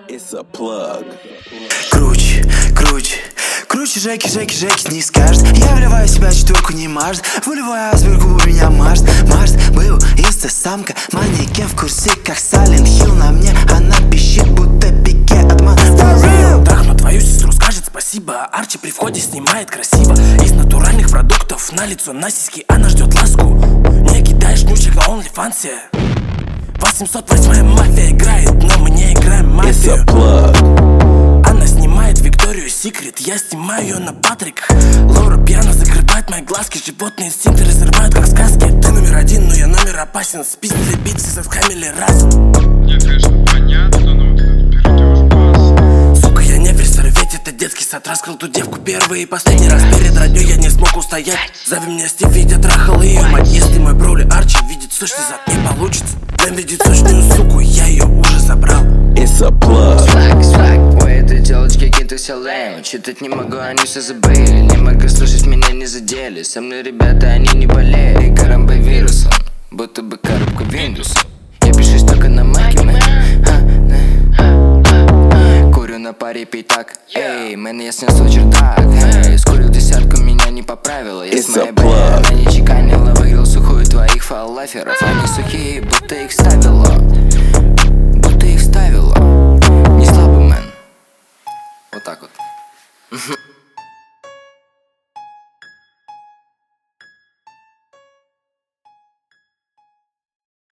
It's a plug. Круче, круче, круче, Жеки, Жеки, Жеки не скажет. Я вливаю в себя четверку, не мажет. Выливаю зверку, у меня мажет. Был инста-самка, манекен в курсе, как Silent Hill. На мне она пищит, будто Пике от For Трахну твою сестру, скажет спасибо. Арчи при входе снимает красиво. Из натуральных продуктов на лицо, на сиськи она ждет ласку. Не кидаешь нючек на OnlyFans. 808-я мафия играет, но мы не играем мафию. It's a plug. Она снимает Викторию Секрет, я снимаю ее на Патриках. Лора пьяно закрывает мои глазки, животные инстинкты разрывают как сказки. Ты номер один, но я номер опасен. Спиздили битсы, заскамили разум. Мне, конечно, понятно, но вот этот пердёж бас. Сука, я не версер, ведь это детский сад. Раскрыл ту девку первый и последний раз. Перед роднёй я не смог устоять. Зови меня Стив, ведь я трахал ее мать. Если мой броули Арчи видит сочный зад, не получится. Дэм видит сочную суку, я ее уже забрал. It's a plug. Свак, ой, этой телочки какие-то все лейм. Читать не могу, они все забыли. Не могу слушать, меня не задели. Со мной ребята, они не болеют. Карамбой вирусом, будто бы коробка Windows. Я пишусь только на маке, мэн. Курю на паре пятак. Эй, мэн, я снес свой чердак. Эй, скурил десятку, меня не поправила. Я с моей бэйб, она не чеканила. Выиграл сухую твоих фалаферов. Они сухие, будто их ставила. Будто их ставила. Не слабый, мэн. Вот так вот.